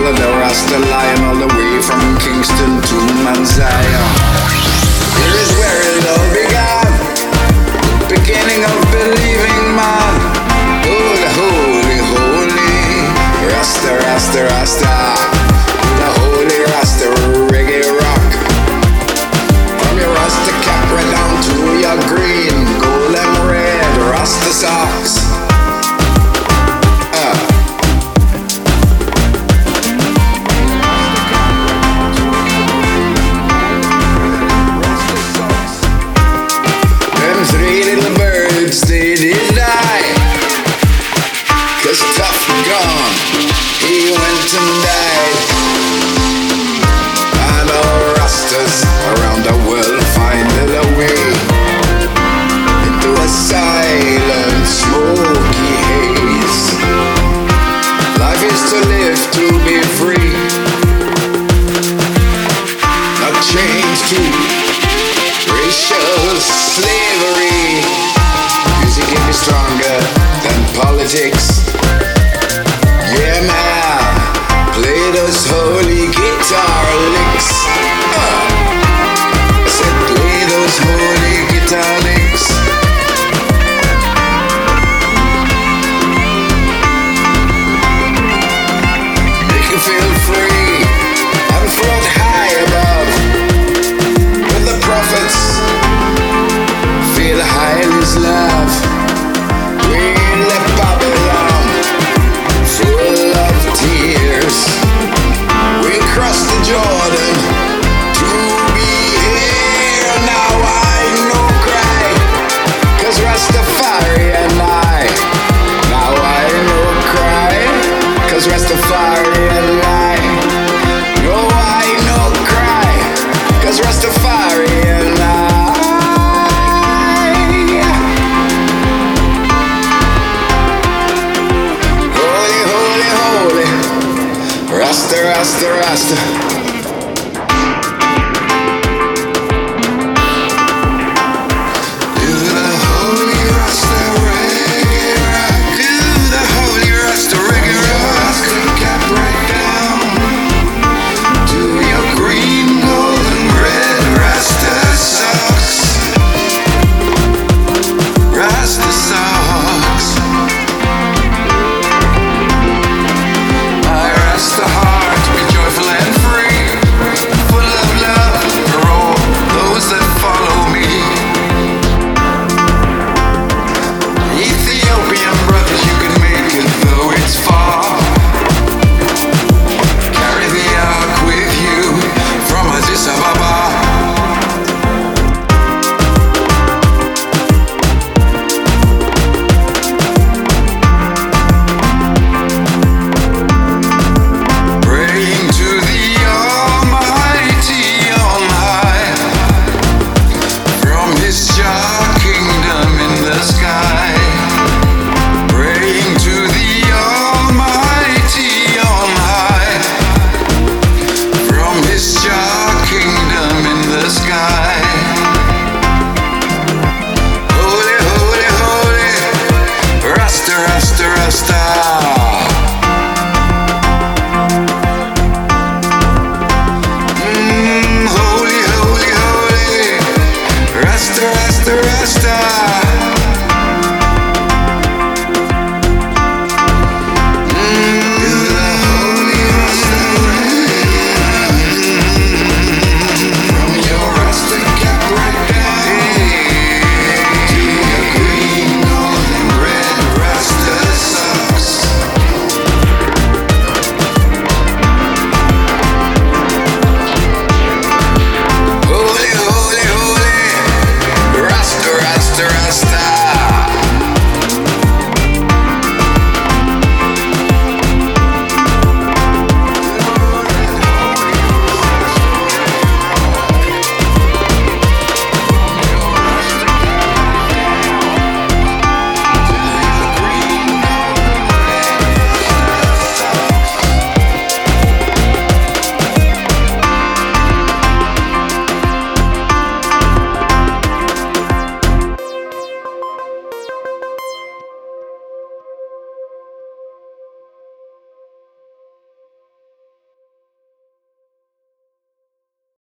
of the Rasta lion, all the way from Kingston to Manzion. Here is where it all began, beginning of believing man. Oh, the holy, holy Rasta, Rasta, Rasta, the holy Rasta reggae rock. From your Rasta Capra down to your green, gold and red Rasta socks. Them three little birds, they did die, 'cause Tough gone, he went and died. And all Rastas around the world find a way into a silent, smoky haze. Life is to live, to be free, not chained to racial slavery. Music can be stronger than politics. Yeah, man, play those holy guitar licks. I said play those holy guitar licks. Make you feel free and float high above with the prophets. Feel high in his love. We left Babylon full of tears. We crossed the Jordan to be here. Now I no cry, 'cause Rastafari and I. Now I no cry, 'cause Rastafari and I. No, I no cry, 'cause Rastafari and I. Holy, holy, holy Rasta, Rasta, Rasta.